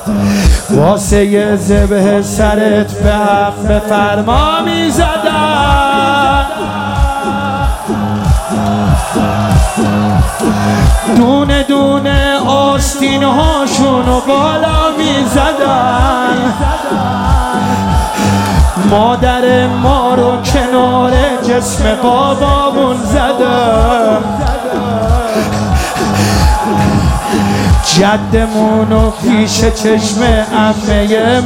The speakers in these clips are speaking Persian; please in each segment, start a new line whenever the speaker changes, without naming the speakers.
واسه ذبح سرت به حق به فرما میزدن، دونه دونه آستین هاشونو بالا میزدن، مادر ما رو کنار جسم بابامون زدن، جدمونو پیش چشم عمه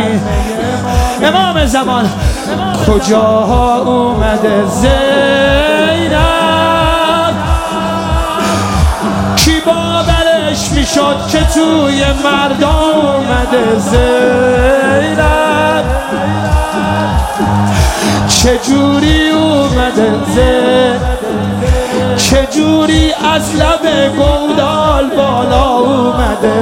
امام زمان کجاها اومده زینب، کی باورش میشد که توی مردا اومده زینب، چجوری اومده زینب، چجوری از لب گودال بالا اومده،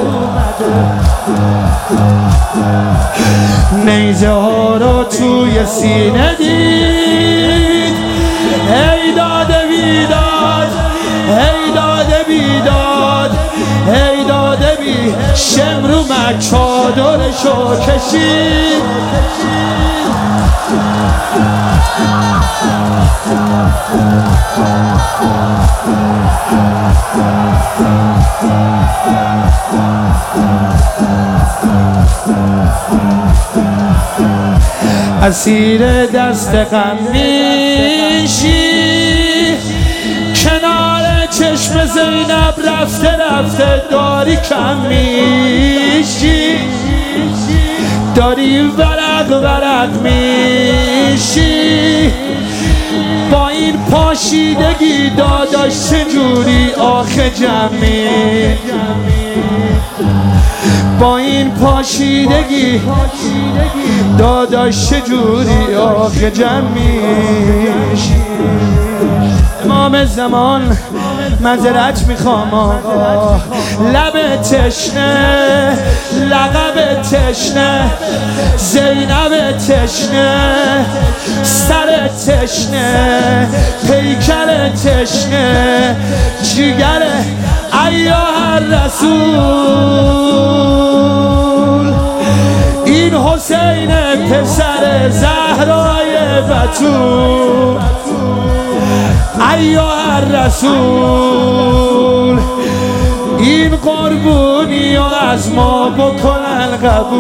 نیزه ها رو توی سینه دید، ای داده بیداد، ای داده بیداد، ای داده بی شمرومک چادرشو کشید، اسیر دست غم میشی، کنار چشم زینب رفته رفته داری کم میشی، داری ورق ورق میشی، با این پاشیدگی داداش چجوری آخه جمعی، با این پاشیدگی داداش چجوری آخه جمعی. امام زمان معذرت میخوام آقا، لب تشنه، لقب تشنه، زینب تشنه، سر تشنه، پیکر تشنه، جیگر ایها الرسول، این حسین پسر زهرای بتول، ایها الرسول، این قربونی و از ما بکنن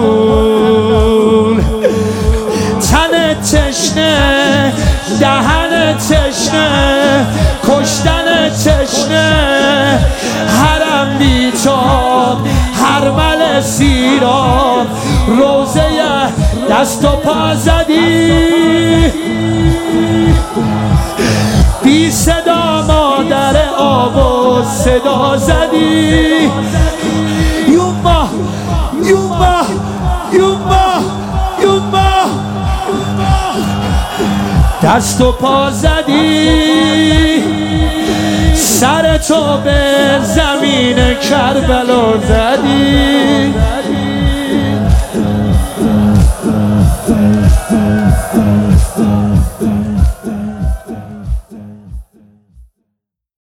قبول، تن تشنه، دهن تشنه، کشتن تشنه، حرم بیتاب، حرمل سیراب، روزه دست و پا زدی، بی صدا مادر آب و صدا زدی، یوما یوما یوما یوما، دست و پا زدی، سر تو به زمین کربلا زدی،